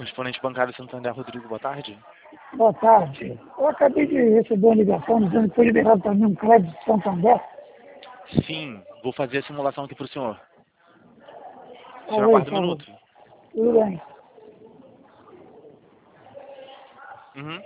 Correspondente bancário Santander, Rodrigo, boa tarde. Boa tarde. Eu acabei de receber uma ligação dizendo que foi liberado para mim um crédito de Santander. Sim, vou fazer a simulação aqui para o senhor. O senhor Falei, aguarda um falei. minuto. Tudo bem. Uhum.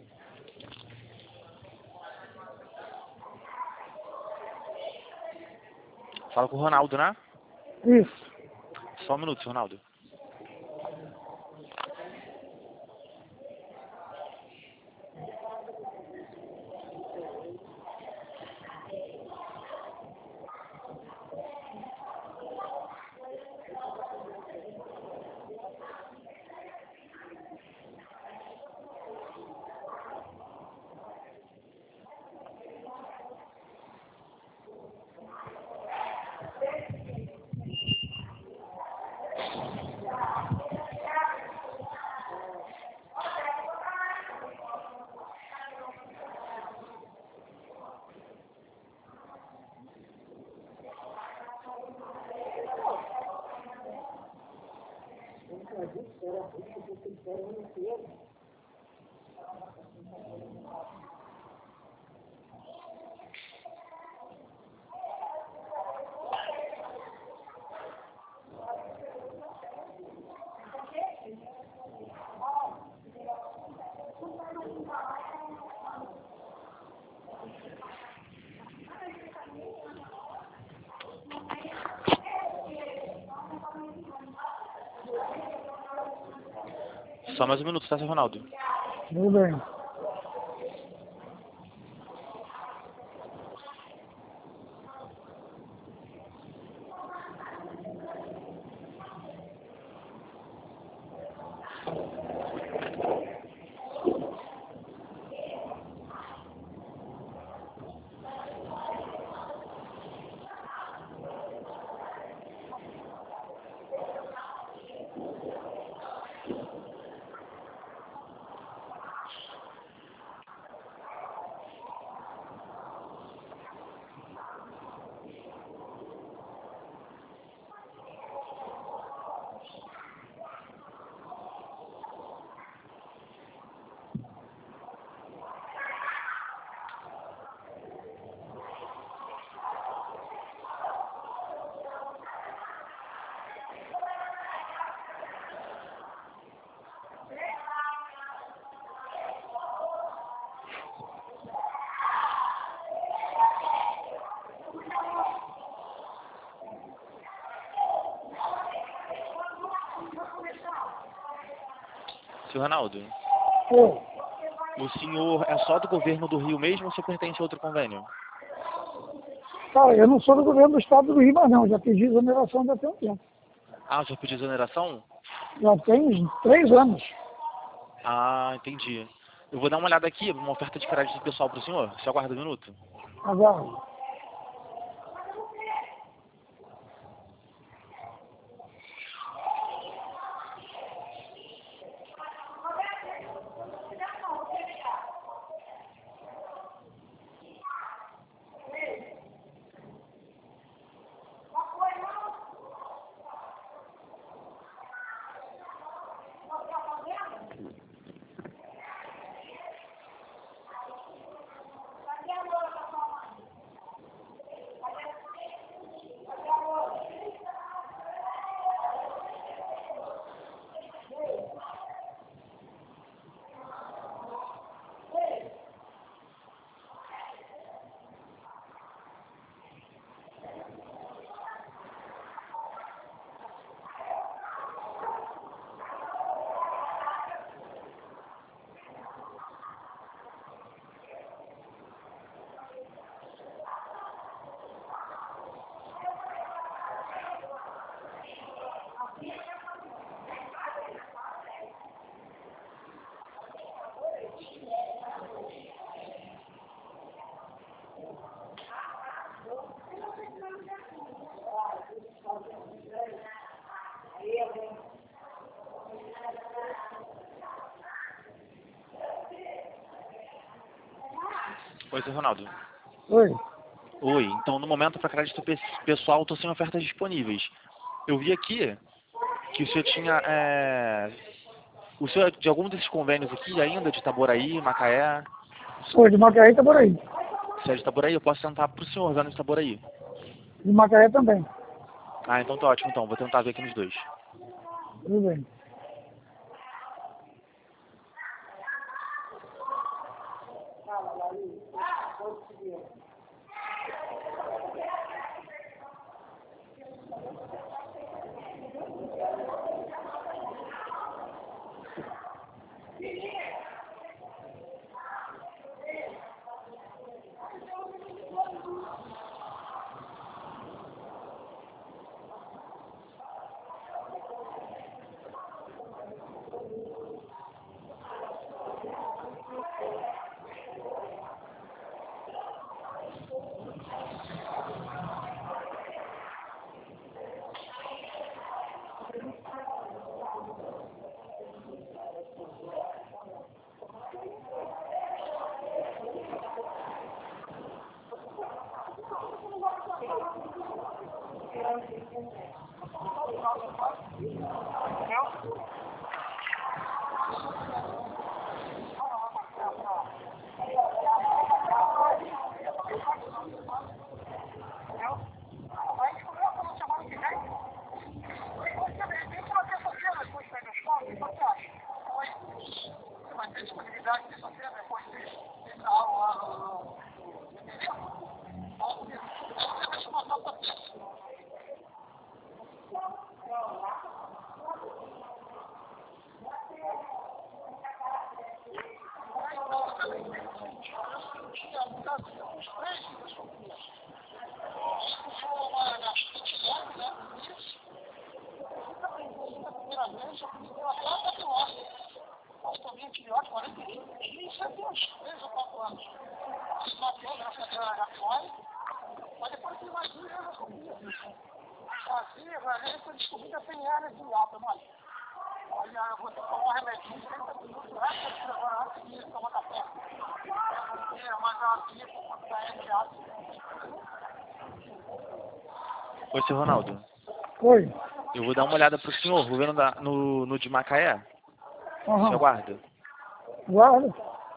Fala com o Ronaldo, né? Isso. Só um minuto, seu Ronaldo. Só mais um minuto, tá, seu Ronaldo? Tudo bem. Seu Ronaldo, Oi. o senhor é só do governo do Rio mesmo ou o senhor pertence a outro convênio? Cara, eu não sou do governo do estado do Rio, mas não. Já pedi exoneração já tem um tempo. Ah, o senhor pediu exoneração? Já tem uns 3 anos. Ah, entendi. Eu vou dar uma olhada aqui, uma oferta de crédito pessoal para o senhor. Você aguarda um minuto? Agora, Oi, seu Ronaldo. oi. Oi, então no momento para crédito pessoal estou sem ofertas disponíveis. Eu vi aqui que o senhor tinha O senhor é de algum desses convênios aqui ainda, de Itaboraí, Macaé? Sou de Macaé e Itaboraí. Se é de Itaboraí, eu posso tentar pro senhor vendo de Itaboraí. De Macaé também. Ah, então tá ótimo, então. Vou tentar ver aqui nos dois. Tudo bem. Oi, seu Ronaldo. Oi. Eu vou dar uma olhada pro senhor, vou ver no de Macaé. Você Aham. aguarda? Guarda.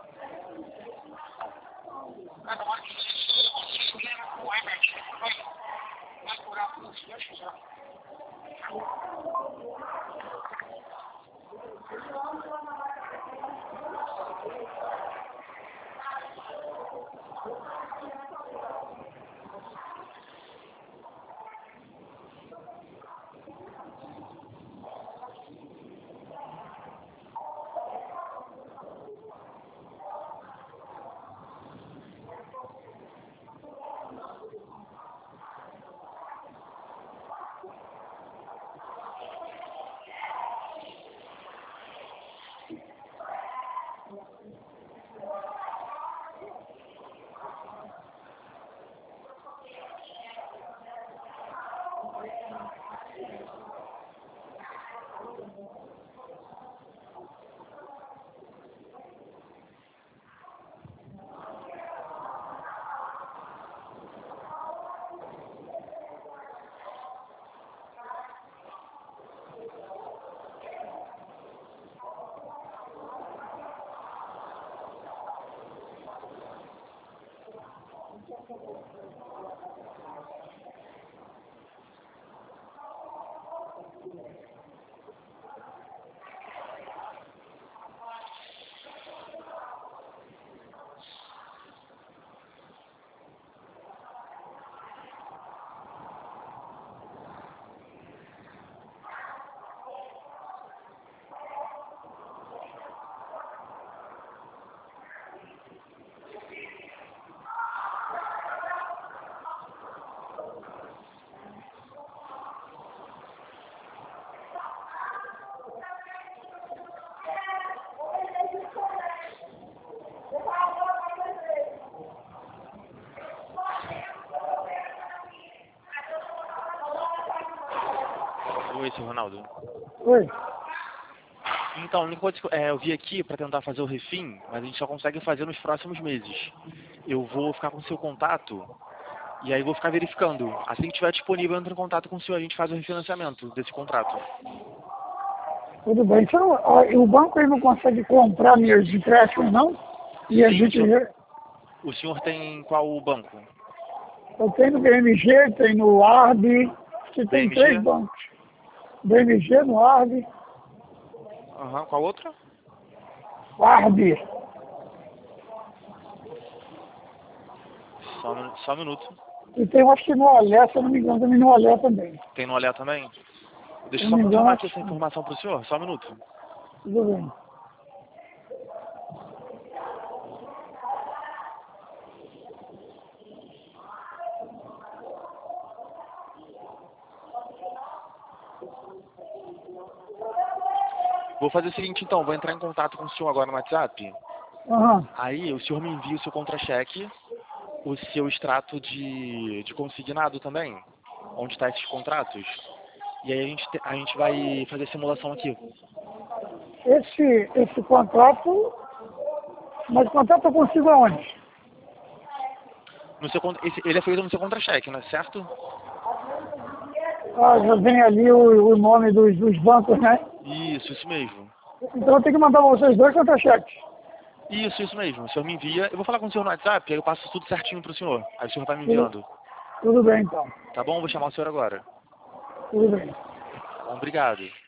Oi, seu Ronaldo. Oi. Então, a única coisa que eu vi aqui para tentar fazer o refim, mas a gente só consegue fazer nos próximos meses. Eu vou ficar com o seu contato e aí vou ficar verificando. Assim que estiver disponível, eu entro em contato com o senhor, a gente faz o refinanciamento desse contrato. Tudo bem. Você não, o banco ele não consegue comprar meus empréstimos, não? E a Sim, gente... o senhor tem qual banco? Eu tenho no BMG, tenho no ARB, que tem BMG? 3 bancos. BMG, no ARB, Aham, qual outra? ARB. Só um minuto. E tem, acho que no Olé, se eu não me engano, também no Olé também. Tem no Olé também? Deixa Se eu eu só não me engano, confirmar acho aqui essa que informação pro senhor, só um minuto. tudo bem. Vou fazer o seguinte então, vou entrar em contato com o senhor agora no WhatsApp. Aham. Aí o senhor me envia o seu contra-cheque, o seu extrato de consignado também, onde está esses contratos. E aí a gente vai fazer a simulação aqui. Esse contrato, mas o contrato eu consigo aonde? No seu, ele é feito no seu contra-cheque, não é certo? Ah, já vem ali o nome dos bancos, né? Isso mesmo. Então eu tenho que mandar pra vocês 2 contra-cheques. Isso mesmo. O senhor me envia. Eu vou falar com o senhor no WhatsApp, aí eu passo tudo certinho pro senhor. Aí o senhor vai me Tudo, enviando. tudo bem, então. Tá bom? Vou chamar o senhor agora. Tudo bem. Tá bom, obrigado.